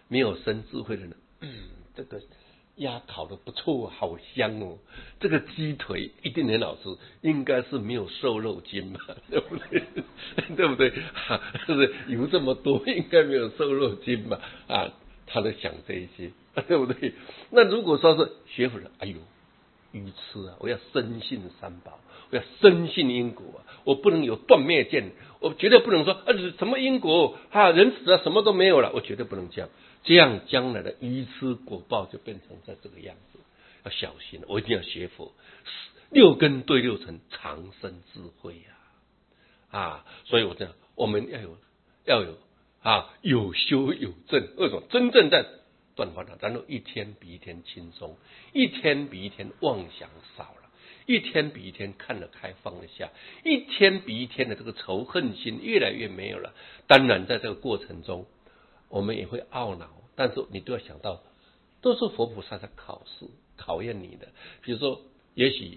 没有生智慧的人，这个鸭烤的不错，好香哦，这个鸡腿一定很好吃，应该是没有瘦肉精嘛，对不对？对不对？是不是油这么多，应该没有瘦肉精嘛？他在想这一些，对不对？那如果说是学佛人，哎呦，愚痴啊！我要深信三宝，我要深信因果啊！我不能有断灭见，我绝对不能说什么因果人死了什么都没有了，我绝对不能这样。这样将来的愚痴果报就变成在这个样子，要小心，我一定要学佛，六根对六尘，长生智慧所以我这样，我们要有有修有证，为什么？真正在断烦恼，然后一天比一天轻松，一天比一天妄想少了，一天比一天看得开放得下，一天比一天的这个仇恨心越来越没有了。当然在这个过程中我们也会懊恼，但是你都要想到都是佛菩萨在考验你的。比如说也许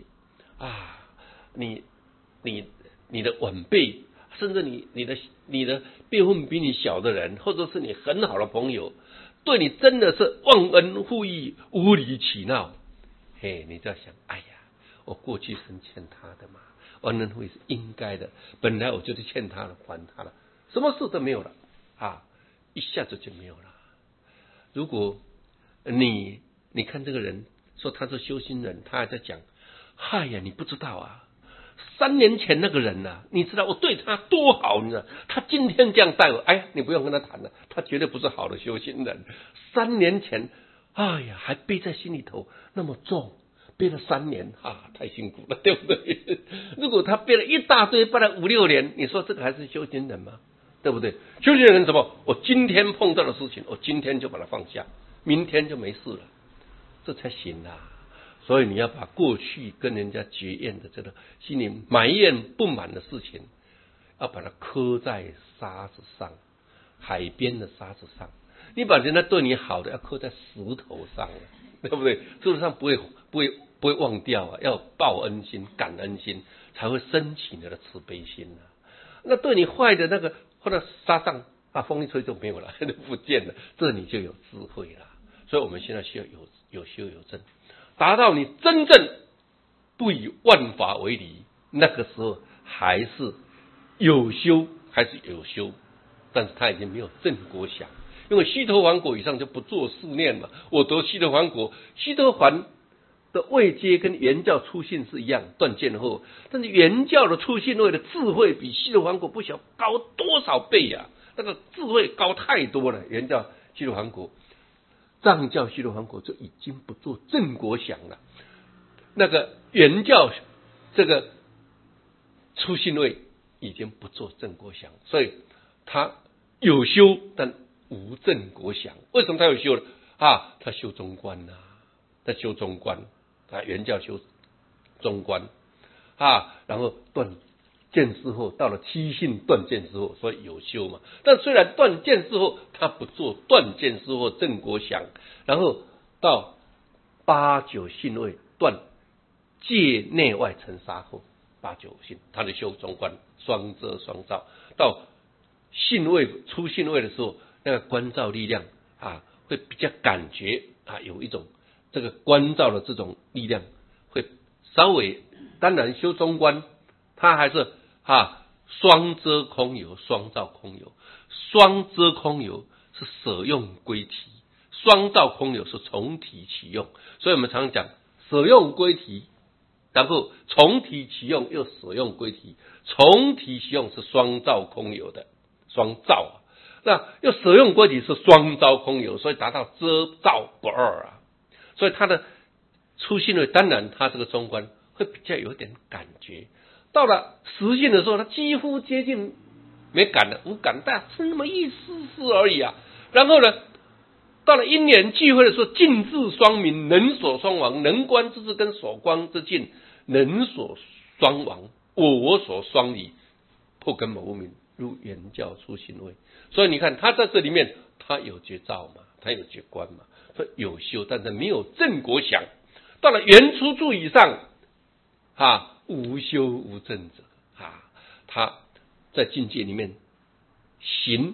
你的晚辈，甚至你的辈分比你小的人，或者是你很好的朋友，对你真的是忘恩负义、无理取闹，你就要想，哎呀，我过去是欠他的嘛，忘恩负义是应该的，本来我就是欠他的，还他了，什么事都没有了一下子就没有了。如果你看这个人说他是修心人，他还在讲，哎呀，你不知道3年前那个人你知道我对他多好，你知道他今天这样待我，你不用跟他谈了，他绝对不是好的修行人。3年前还背在心里头那么重，背了3年太辛苦了，对不对？如果他背了一大堆，背了5、6年，你说这个还是修行人吗？对不对？修行人什么？我今天碰到的事情，我今天就把它放下，明天就没事了，这才行所以你要把过去跟人家结怨的这个心里埋怨不满的事情，要把它刻在沙子上，海边的沙子上。你把人家对你好的要刻在石头上，对不对？石头上不会忘掉要报恩心、感恩心，才会升起你的慈悲心那对你坏的那个，或者沙上风一吹就没有了，不见了，这你就有智慧了。所以我们现在需要有修有证，达到你真正不以万法为离，那个时候还是有修，但是他已经没有正果想，因为须陀洹果以上就不做思念嘛。我得须陀洹果，须陀洹的位阶跟原教初信是一样，断见后，但是原教的初信位的智慧比须陀洹果不晓高多少倍那个智慧高太多了。原教须陀洹果，藏教须陀洹果就已经不做正果想了，那个原教这个初信位已经不做正果想，所以他有修但无正果想。为什么他有修呢？他修中观他修中观原教修中观然后断见思后，到了七信断见思后，所以有修嘛。但虽然断见思后，他不做断见思后正果想，然后到8、9信位断界内外尘沙后，8、9信他的修中观，双遮双照。到信位出信位的时候，那个观照力量会比较感觉有一种这个观照的这种力量会稍微，当然修中观它还是双遮空有，双照空有。双遮空有是舍用归体，双照空有是从体起用。所以我们常讲舍用归体，然后从体起用又舍用归体，从体起用是双照空有的双照那又舍用归体是双照空有，所以达到遮照不二所以他的初信位，当然他这个中观会比较有点感觉。到了实性的时候，他几乎接近没感了，无感，但是那么一丝丝而已然后呢，到了因缘聚会的时候，尽智双明，能所双亡，能观之智跟所观之境，能所双亡，我所双离，破根本无明，入原教初信位。所以你看他在这里面，他有觉照嘛，他有觉观嘛，所以有修，但是没有正果想。到了原初住以上无修无正者他在境界里面行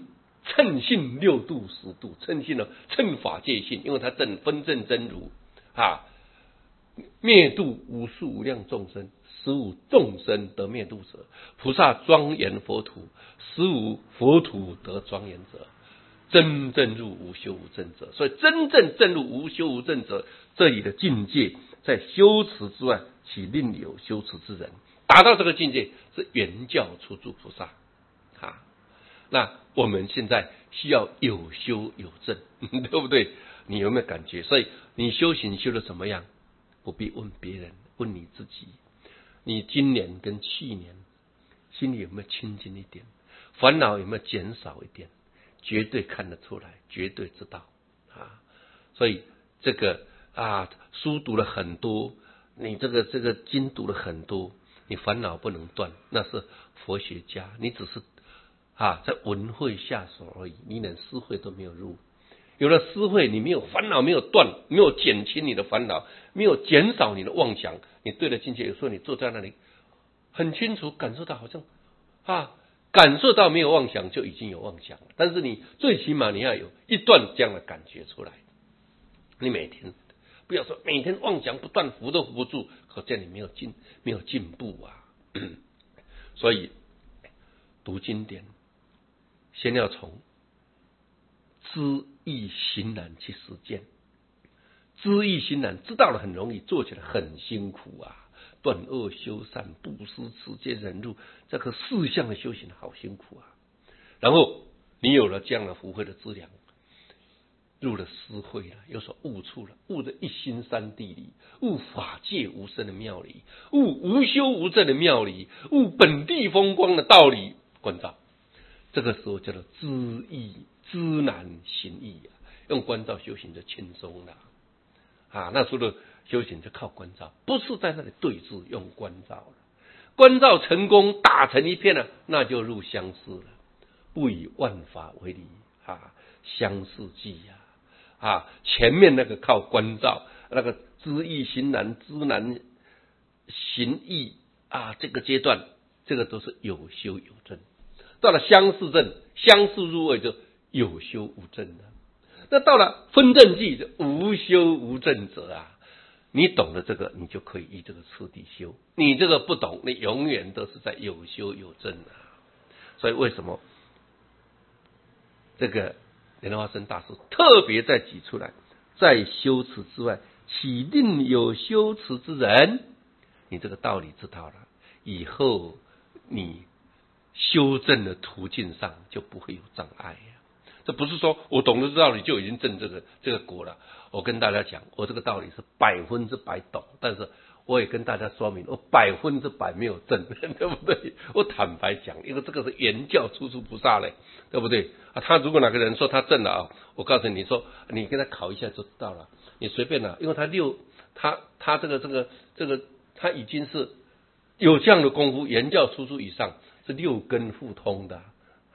称性六度十度，称性呢，称法界性，因为它分证真如啊，灭度无数无量众生，实无众生得灭度者。菩萨庄严佛土，实无佛土得庄严者。真正入无修无证者，所以真正证入无修无证者，这里的境界在修持之外，岂另有修持之人？达到这个境界是圆教初住菩萨啊。那我们现在需要有修有证，对不对？你有没有感觉？所以你修行修的怎么样？不必问别人，问你自己。你今年跟去年心里有没有清净一点？烦恼有没有减少一点？绝对看得出来，绝对知道啊！所以这个书读了很多，你这个经读了很多，你烦恼不能断，那是佛学家，你只是在文会下手而已，你连思会都没有入。有了思会，你没有烦恼，没有断，没有减轻你的烦恼，没有减少你的妄想，你对了境界，有时候你坐在那里，很清楚感受到好像感受到没有妄想就已经有妄想了，但是你最起码你要有一段这样的感觉出来。你每天不要说每天妄想不断，扶都扶不住，可见你没有进步啊。所以读经典，先要从知易行难去实践。知易行难，知道了很容易，做起来很辛苦啊。断恶修善、布施、持戒、忍辱，这个四项的修行好辛苦啊。然后你有了这样的福慧的资粮，入了思慧了，有所悟处了，悟得一心三谛理，悟法界无生的妙理，悟无修无证的妙理，悟本地风光的道理，关照。这个时候叫做知易知难行易啊，用关照修行就轻松了那时候的修行就靠关照，不是在那里对峙，用关照了。关照成功，打成一片了，那就入相似了。不以万法为理相似计前面那个靠关照，那个知易行难，知难行易这个阶段，这个都是有修有证。到了相似证，相似入位就有修无证了。那到了分证计，就无修无证者你懂了这个，你就可以依这个次第修；你这个不懂，你永远都是在有修有证所以为什么这个莲花生大师特别再举出来，在修持之外，岂另有修持之人？你这个道理知道了，以后你修正的途径上就不会有障碍这不是说我懂得这道理就已经证这个果了。我跟大家讲，我这个道理是100%懂，但是我也跟大家说明，我100%没有证，对不对？我坦白讲，因为这个是圆教初住菩萨嘞，对不对他如果哪个人说他证了我告诉你说，你跟他考一下就知道了。你随便因为他这个他已经是有这样的功夫，圆教初住以上是6根互通的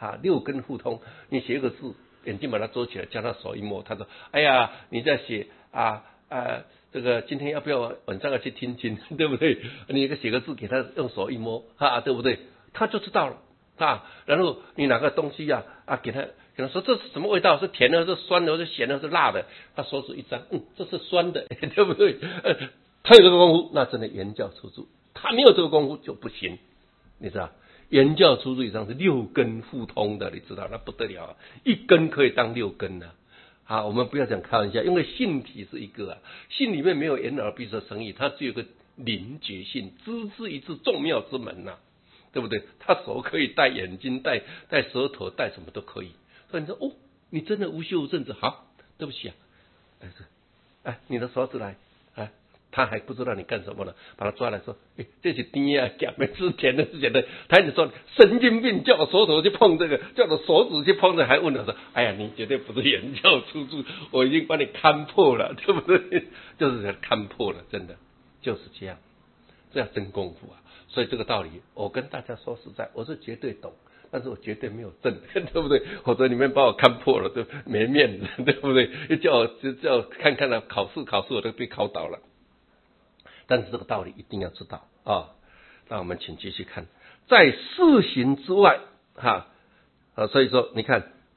6根互通。你写一个字，眼睛把它遮起来，叫他手一摸，他说哎呀你在写这个今天要不要晚上要去听经，对不对？你写个字给他用手一摸对不对？他就知道了然后你哪个东西给他说这是什么味道，是甜的，是酸的，是咸的，是辣的，他手指一张这是酸的，对不对？他有这个功夫，那真的圆教初住。他没有这个功夫就不行，你知道圆教初住以上是6根互通的，你知道那不得了一根可以当6根我们不要讲开玩笑，因为性体是一个性里面没有眼耳鼻舌身意，它只有个灵觉性，知之一致，众妙之门对不对？他手可以戴眼睛，戴舌头，戴什么都可以。所以你说你真的无修无证者，好，对不起你的手指来他还不知道你干什么了，把他抓来说这是甜的没吃甜的是咸的。他一直说神经病，叫我手指去碰这个，叫我手指去碰这个，还问我说哎呀你绝对不是圆教初住，我已经把你看破了，对不对？就是看破了，真的就是这样，这要真功夫所以这个道理我跟大家说实在，我是绝对懂，但是我绝对没有证，对不对？否则你们把我看破了，就没面子，对不对？叫我看看考试我都被考倒了。但是这个道理一定要知道那我们请继续看，在四行之外所以说你看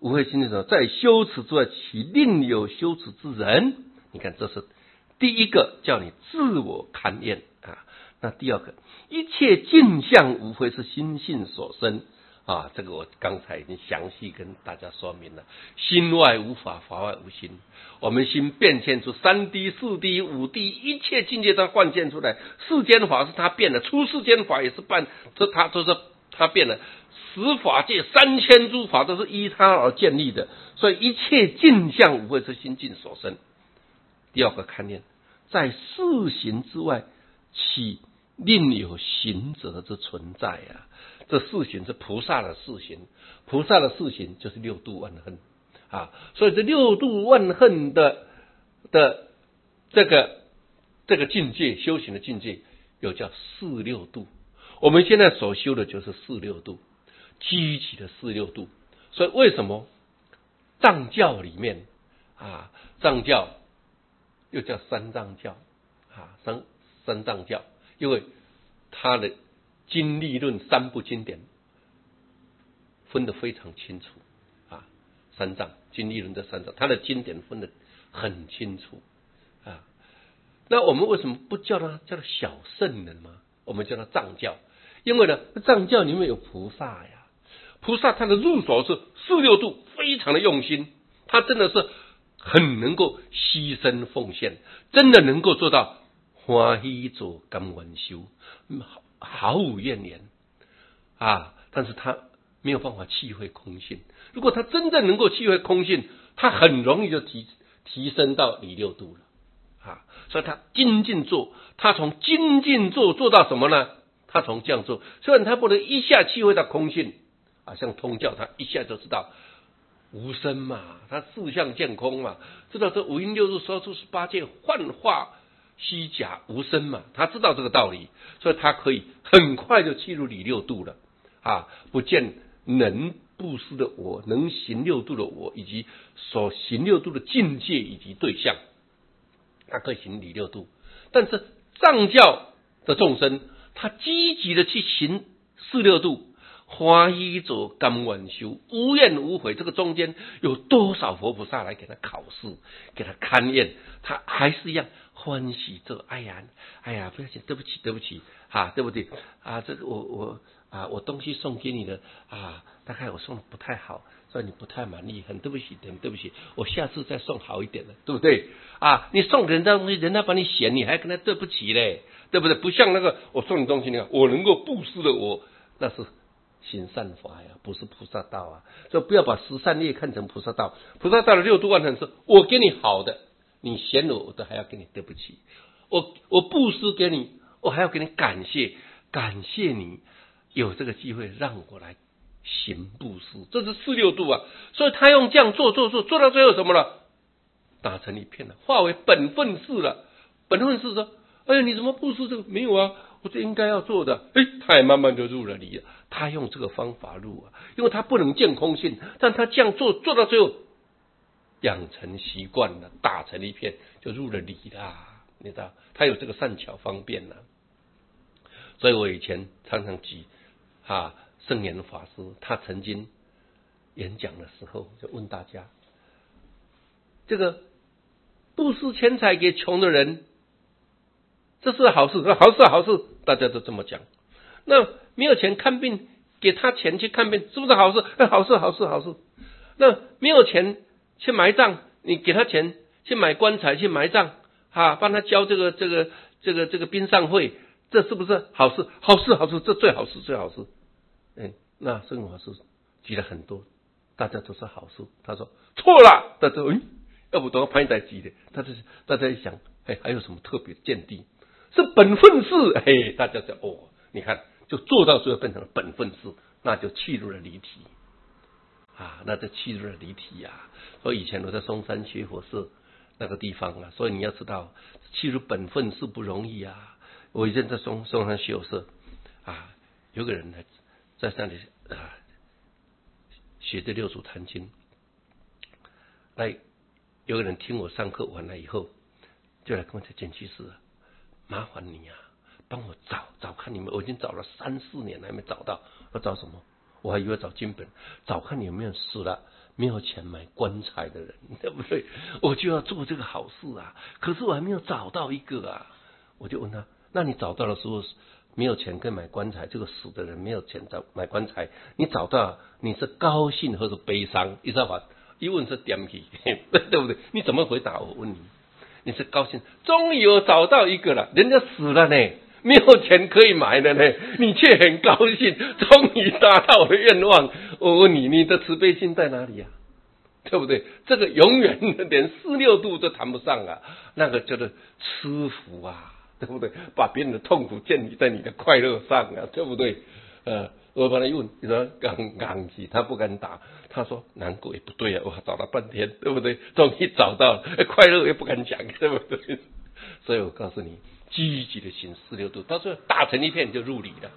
无会心境所，在修持之外，其另有修持之人。你看，这是第一个叫你自我勘验啊。那第二个，一切境相无非是心性所生啊。这个我刚才已经详细跟大家说明了。心外无法，法外无心。我们心变现出3D、4D、5D，一切境界都幻现出来。世间法是他变的，出世间法也是他变的。十法界3000诸法都是依他而建立的，所以一切境相无非是心境所生。第二个看念，在世行之外，岂另有行者之存在啊？这世行是菩萨的世行，菩萨的世行就是六度万恨啊。所以这六度万恨的这个境界，修行的境界，又叫四六度。我们现在所修的就是四六度，积极的四六度。所以为什么藏教里面啊，藏教又叫三藏教啊，三藏教，因为它的经历论三部经典分得非常清楚啊。三藏经历论这三藏，它的经典分得很清楚啊。那我们为什么不叫它叫做小圣人吗？我们叫它藏教，因为呢，藏教里面有菩萨呀，菩萨他的入手是四六度，非常的用心，他真的是很能够牺牲奉献，真的能够做到欢喜做甘愿修，毫无怨言啊。但是他没有办法契会空性。如果他真正能够契会空性，他很容易就提升到理六度了啊。所以他精进做，他从精进做到什么呢？他从这样做，虽然他不能一下契会到空性啊，像通教他一下就知道无生嘛，他四相见空嘛，知道这五阴六日说出18界幻化虚假无生嘛，他知道这个道理，所以他可以很快就进入理六度了啊！不见能布施的我，能行六度的我，以及所行六度的境界以及对象，他可以行理六度。但是藏教的众生，他积极的去行四六度，欢喜做甘愿修，无怨无悔，这个中间有多少佛菩萨来给他考试，给他勘验，他还是一样欢喜做。哎呀，不要紧，对不起啊，对不对啊？这个我东西送给你的啊，大概我送的不太好，所以你不太满意，很对不起，我下次再送好一点的，对不对啊？你送给人家东西，人家把你嫌，你还跟他对不起嘞，对不对？不像那个我送你东西，你看我能够布施的我，那是行善法呀，不是菩萨道啊。所以不要把十善业看成菩萨道，菩萨道的六度万恨是我给你好的，你嫌我都还要给你对不起，我布施给你，我还要给你感谢你有这个机会让我来行布施，这是四六度啊。所以他用这样做到最后什么了？打成一片了，化为本分事了。本分事说，哎呀，你怎么布施这个？没有啊，我这应该要做的。他也慢慢就入了理了。他用这个方法入啊，因为他不能见空性，但他这样做到最后养成习惯了，打成一片就入了理啦。你知道，他有这个善巧方便了。所以我以前常常举圣严法师，他曾经演讲的时候就问大家，这个布施钱财给穷的人，这是好事，好事，大家都这么讲。那没有钱看病，给他钱去看病，是不是好事？好事。那没有钱去埋葬，你给他钱去买棺材去埋葬帮他交这个殡葬费，这是不是好事？好事，这最好事。那圣严法师举了很多，大家都是好事。他说错了，大家要不都要拍在举的。大家一想，还有什么特别见地？是本分事。大家讲你看，就做到最后变成了本分事，那就契入了离体所以以前我在松山学佛寺那个地方所以你要知道，契入本分事不容易啊。我以前在松山学佛寺有个人在那里学这六祖坛经，有个人听我上课完了以后，就来跟我讲，简居士，麻烦你帮我找看你们，我已经找了3-4年还没找到。我找什么？我还以为找经本，找看你有没有死了没有钱买棺材的人，对不对？我就要做这个好事啊，可是我还没有找到一个啊。我就问他，那你找到的时候没有钱可以买棺材，这个死的人没有钱买棺材，你找到你是高兴或是悲伤？你知道吧？一问是点起，对不对？你怎么回答？我问你，你是高兴，终于有找到一个了，人家死了呢，没有钱可以买的呢，你却很高兴，终于达到我的愿望。我问你，你的慈悲心在哪里啊？对不对？这个永远连46度都谈不上啊，那个叫做吃福啊，对不对？把别人的痛苦建立在你的快乐上啊，对不对？我把他问，你说刚起，他不敢打，他说难过也不对啊，我找了半天，对不对？终于找到了，快乐也不敢讲，对不对？所以我告诉你，积极的行46度，到最后打成一片就入理了。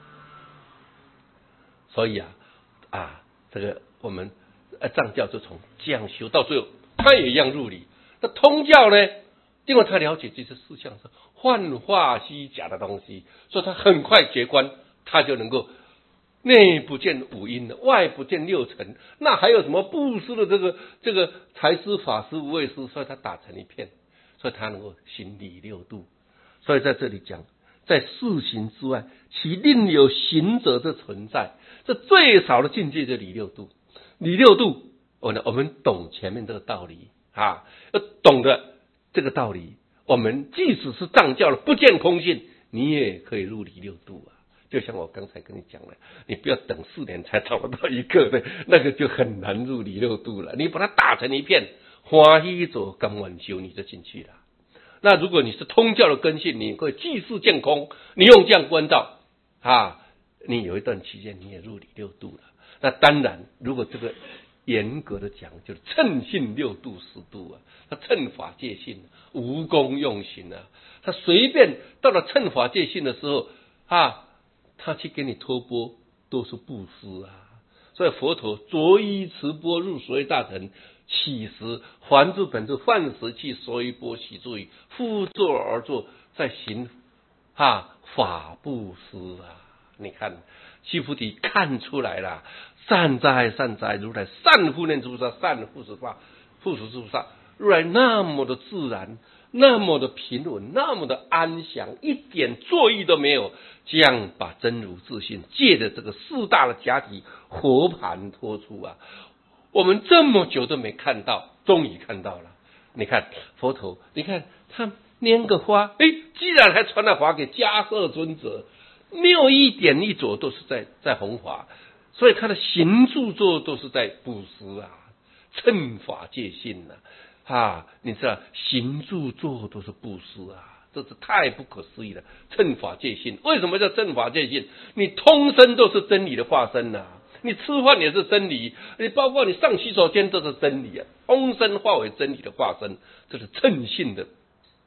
所以这个我们藏教就从这样修，到最后他也一样入理。那通教呢，因为他了解这些事项是幻化虚假的东西，所以他很快觉观，他就能够内不见五阴的，外不见六尘，那还有什么布施的这个财施法施无畏施，所以他打成一片，所以他能够行理六度。所以在这里讲，在四行之外，其另有行者的存在，这最少的境界就理六度。理六度，我们懂前面这个道理要懂得这个道理，我们即使是藏教的不见空性，你也可以入理六度啊。就像我刚才跟你讲了，你不要等4年才找得到一个的，那个就很难入理六度了。你把它打成一片，欢喜做甘愿修，你就进去了。那如果你是通教的根性，你可以即是见空，你用这样关照你有一段期间你也入理六度了。那当然，如果这个严格的讲，就是称性六度10度他称法界性，无功用行他随便到了称法界性的时候他去给你托钵都是布施所以佛陀着衣持钵入所大城，起时还诸本处，饭食去所以钵洗诸于复坐而坐，在行法布施你看须菩提看出来了，善哉善哉，如来善护念诸萨，善护持法护持诸萨，如来那么的自然，那么的平稳，那么的安详，一点作意都没有，这样把真如自信借着这个4大的假体活盘托出我们这么久都没看到，终于看到了。你看佛陀，你看他拈个花，既然还传了法给迦叶尊者，没有一点一着都是在弘法，所以他的行住坐都是在布施称法界性你知道行住坐都是布施这是太不可思议了。称法界性，为什么叫称法界性？你通身都是真理的化身你吃饭也是真理，你包括你上洗手间都是真理通身化为真理的化身，这是称性的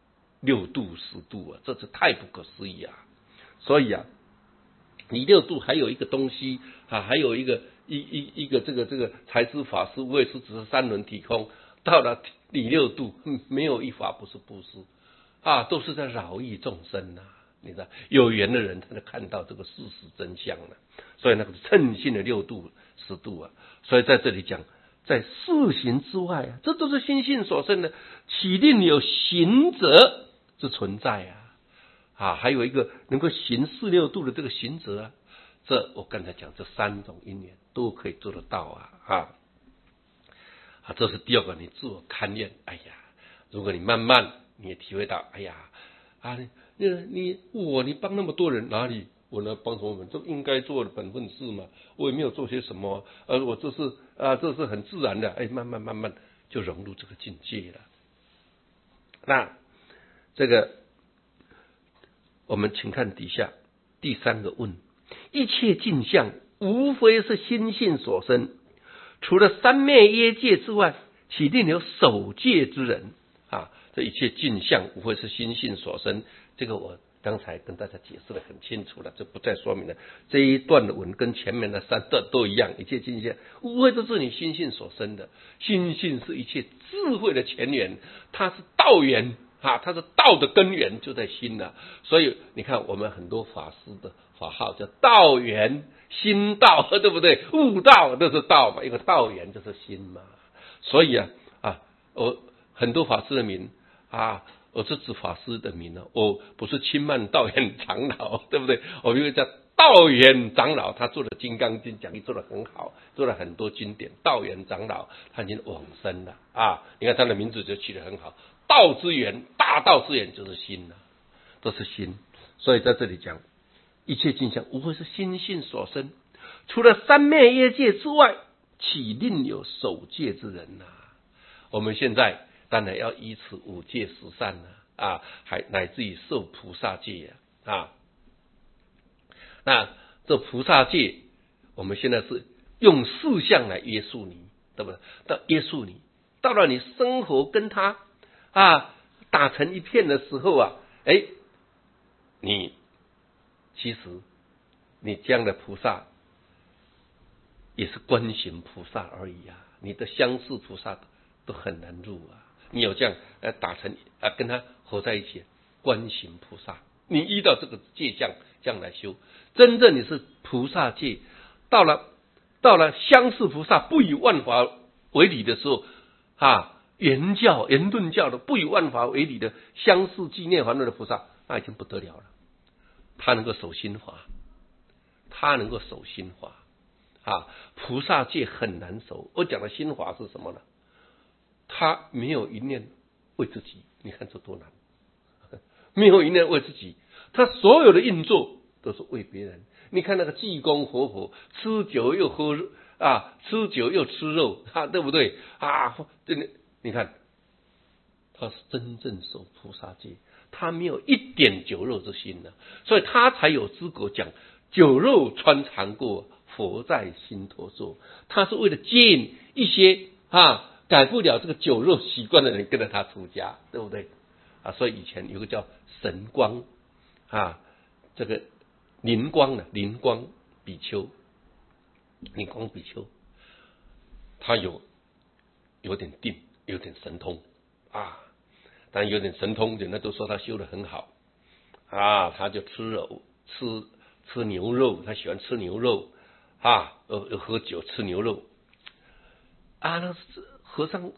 6度10度这是太不可思议所以理六度还有一个东西还有一个这个财施法施无畏施，只是3轮体空，到了理六度没有一法不是布施都是在饶益众生你知道有缘的人他就看到这个事实真相了。所以那个称性的6度10度所以在这里讲，在四行之外这都是心性所生的，岂另有行者之存在还有一个能够行46度的这个行者这我刚才讲这3种因缘都可以做得到这是第2个，你自我勘验。如果你慢慢你也体会到，你帮那么多人，哪里我能帮什么人？这应该做的本分事嘛，我也没有做些什么，我这是很自然的，慢慢就融入这个境界了。那这个我们请看底下第3个问，一切境象无非是心性所生，除了三昧耶界之外，岂另有守戒之人这一切境象无非是心性所生，这个我刚才跟大家解释得很清楚了，这不再说明了。这一段的文跟前面的3段都一样，一切境象无非都是你心性所生的，心性是一切智慧的前缘，它是道源它是道的根源就在心所以你看我们很多法师的法号叫道源心道，对不对？悟道都是道嘛，一个道源就是心嘛所以我很多法师的名我是指法师的名我不是清曼道元长老，对不对？我有一个叫道元长老，他做的《金刚经》讲义做得很好，做了很多经典。道元长老他已经往生了你看他的名字就取得很好，道之源，大道之源就是心都是心。所以在这里讲，一切境象无非是心性所生，除了三昧业界之外，岂另有守戒之人我们现在当然要依此五戒十善还乃至于受菩萨戒那这菩萨戒，我们现在是用四项来约束你，对不对？约束你，到了你生活跟他打成一片的时候你其实你这样的菩萨也是观行菩萨而已你的相似菩萨都很难入你有这样打成跟他合在一起，观行菩萨，你依照这个戒相这样来修，真正你是菩萨戒，到了相似菩萨不以万法为理的时候圆顿教的不以万法为理的相似寂念烦恼的菩萨，那已经不得了了。他能够守心法，菩萨戒很难守。我讲的心法是什么呢？他没有一念为自己，你看这多难，没有一念为自己，他所有的运作都是为别人。你看那个济公活佛，吃酒又喝吃酒又吃肉对不对你看他是真正守菩萨戒，他没有一点酒肉之心所以他才有资格讲酒肉穿肠过，佛在心头坐。他是为了接引一些改不了这个酒肉习惯的人跟着他出家，对不对所以以前有个叫神光这个灵光比丘，他有点定，有点神通但有点神通，人家都说他修得很好他就吃牛肉，他喜欢吃牛肉喝酒吃牛肉那和尚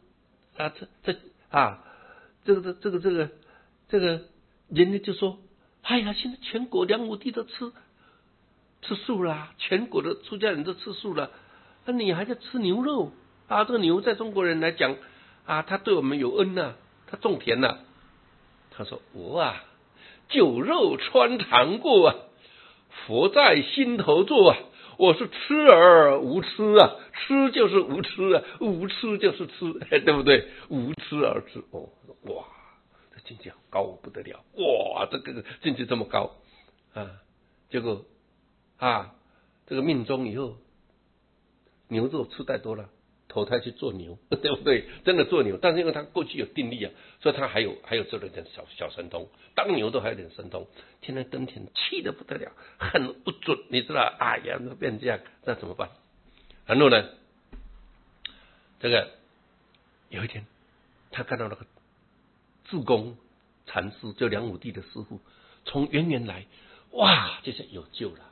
这个人家就说现在全国梁武帝都吃素了，全国的出家人都吃素了，那你还在吃牛肉这个牛在中国人来讲他对我们有恩他种田他说我酒肉穿肠过佛在心头坐我是痴而无痴痴就是无痴无痴就是痴，对不对？无痴而痴哇，这境界高不得了哇，这个境界这么高结果这个命中以后牛肉吃太多了，投胎去做牛，对不对？真的做牛，但是因为他过去有定力所以他还有这点小神通，当牛都还有点神通。天天耕田气得不得了，很不准，你知道变这样，那怎么办？然后呢，这个有一天他看到那个智公禅师，就梁武帝的师父，从远远来，哇，这下有救了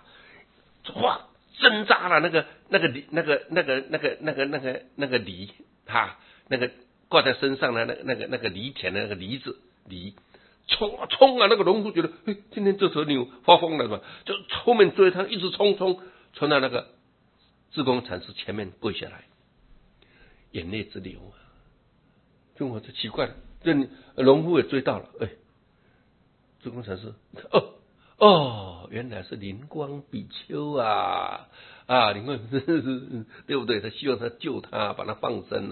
挣扎了那个梨那个挂在身上的那个犁田的那个梨子冲那个农夫觉得今天这头牛发疯了嘛，就后面追他，一直冲到那个智公禅师前面跪下来，眼泪直流就我就奇怪了，这农夫也追到了智公禅师原来是灵光比丘灵光对不对？他希望他救他，把他放生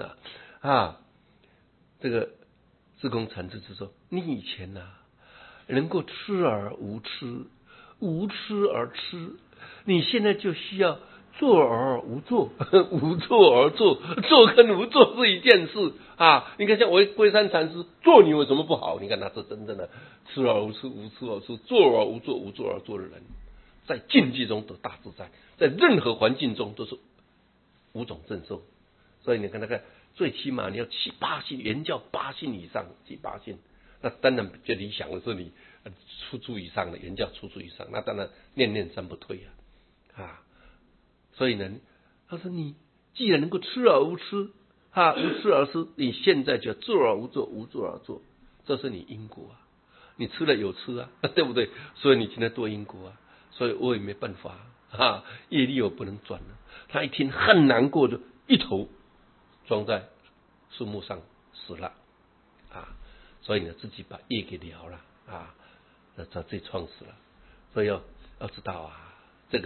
这个智公禅师就说：你以前能够吃而无吃，无吃而吃，你现在就需要做而无做，无做而做，做跟无做是一件事你看像我龟山禅师做牛有什么不好？你看他是真正的吃而无吃，无吃而吃，做而无做，无做而做的人，在境界中得大自在，在任何环境中都是五种正受。所以你看那个最起码你要七八信，原教八信以上，7、8信，那当然最理想的是你初出以上的，原教初出以上，那当然念念三不退所以呢，他说你既然能够吃而无吃无事而思，你现在就坐而无作，无作而作，这是你因果啊。你吃了有吃啊，对不对？所以你今天堕因果啊，所以我也没办法业力我不能转了。他一听很难过，就一头装在树木上死了所以呢自己把业给了了他自己创死了。所以要知道这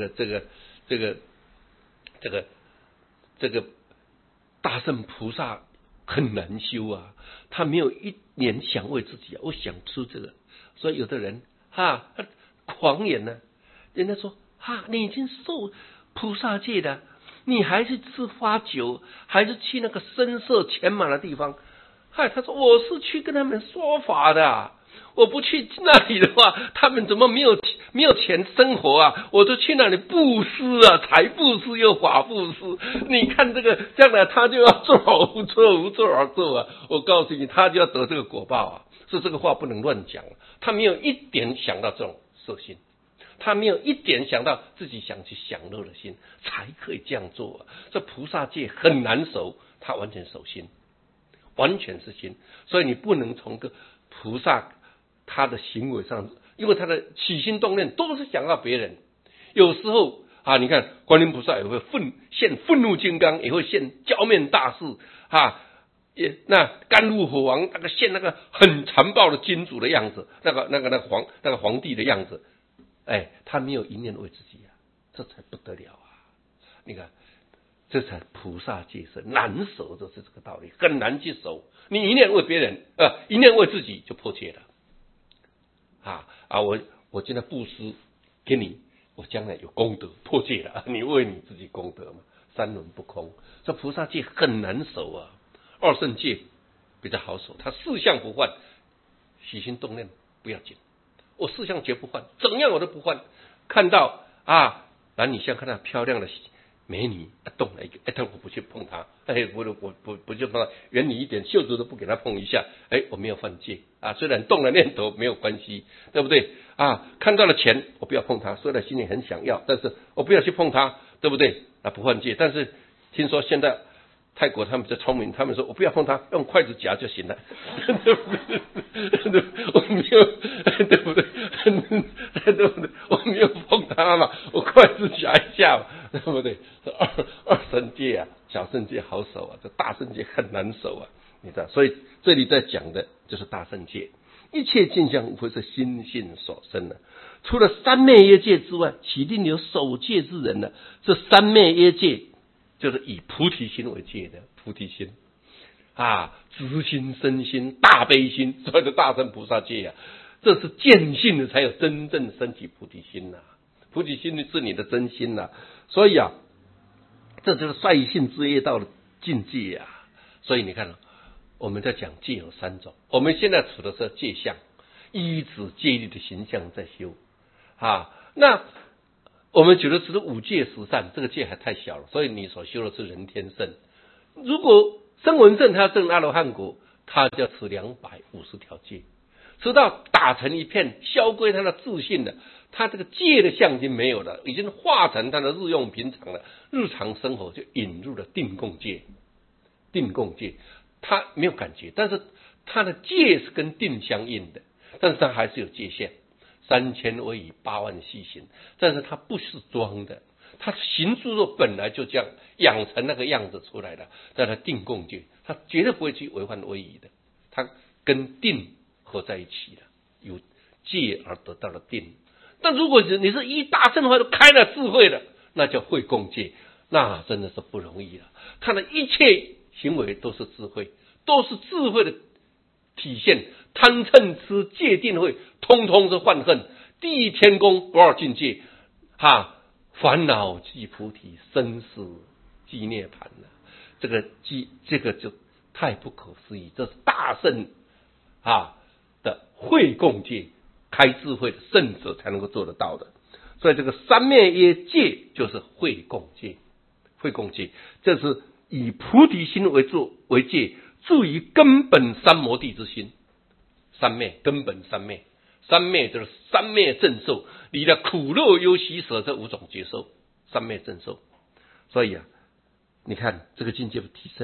个大圣菩萨很难修他没有一年想为自己我想吃这个。所以有的人狂言呢，人家说你已经受菩萨戒的，你还是吃花酒，还是去那个声色钱满的地方。他说我是去跟他们说法的我不去那里的话，他们怎么没有钱生活我就去那里布施财布施又法布施。你看这个将来他就要做无作而作我告诉你，他就要得这个果报所以这个话不能乱讲。他没有一点想到这种色心，他没有一点想到自己想去享乐的心，才可以这样做这菩萨戒很难守，他完全守心，完全是心。所以你不能从个菩萨他的行为上，因为他的起心动念都是想到别人。有时候你看观音菩萨也会现愤怒金刚，也会现浇面大士那甘露火王那个现那个很残暴的君主的样子，那个皇帝的样子，他没有一念为自己这才不得了你看这才菩萨戒是难守，就是这个道理，很难去守。你一念为别人一念为自己就破戒了我今天布施给你，我将来有功德，破戒了你为你自己功德嘛，三轮不空。这菩萨戒很难守二圣戒比较好守，他四相不换，起心动念不要紧，我四相绝不换，怎样我都不换。看到男女相，看到漂亮的美女动了一个但我不去碰她我不去碰她，远离一点，袖子都不给她碰一下我没有犯戒虽然动了念头没有关系，对不对看到了钱我不要碰它，虽然心里很想要，但是我不要去碰它，对不对不犯戒。但是听说现在泰国他们比较聪明，他们说我不要碰它，用筷子夹就行了对不对？我没有对不对？对不对？我没有碰它嘛，我筷子夹一下嘛，对不对？二圣戒小圣戒好守这大圣戒很难守你知道。所以这里在讲的就是大圣戒，一切境象无非是心性所生除了三昧耶戒之外，岂定有守戒之人呢？这三昧耶戒就是以菩提心为戒的，菩提心直心身心大悲心，所谓的大乘菩萨戒这是见性的才有真正升起菩提心菩提心是你的真心所以这就是率性之业道的境界所以你看我们在讲戒有三种，我们现在处的是戒相，依止戒律的形象在修那我们觉得只是五戒十善，这个戒还太小了，所以你所修的是人天圣。如果声闻圣他要证阿罗汉果，他就要持250条戒，直到打成一片，消归他的自信了，他这个戒的相已经没有了，已经化成他的日用平常了，日常生活就引入了定共戒。定共戒他没有感觉，但是他的戒是跟定相应的，但是他还是有界限，3000威仪8万细行，但是他不是装的，他行住坐本来就这样养成那个样子出来的，在他定共戒，他绝对不会去违反威仪的，他跟定合在一起了，有戒而得到了定。但如果你是一大乘法都开了智慧了，那叫慧共戒，那真的是不容易了。他的一切行为都是智慧，都是智慧的体现，贪嗔痴戒定慧通通是幻恨，第一天宫不二境界烦恼即菩提，生死即涅槃这个就太不可思议，这是大圣的慧共戒，开智慧的圣者才能够做得到的。所以这个三昧耶戒就是慧共戒，慧共戒这是以菩提心为戒，住于根本三摩地之心。三昧根本三昧，三昧就是三昧正受，离了苦乐忧喜舍这5种觉受，三昧正受。所以你看这个境界不提升了吗？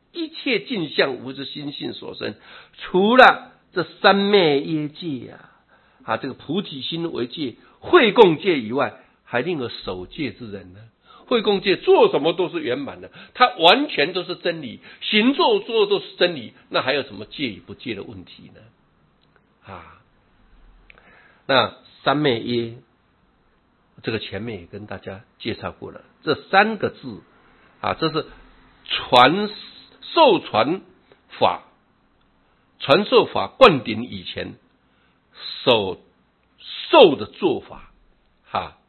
一切镜像无是心性所生。除了这三昧耶戒这个菩提心为戒、慧共戒以外，还另有守戒之人呢。慧共戒做什么都是圆满的，它完全都是真理，行做都是真理，那还有什么戒与不戒的问题呢？那三昧耶，这个前面也跟大家介绍过了，这三个字这是受传授法灌顶以前受的做法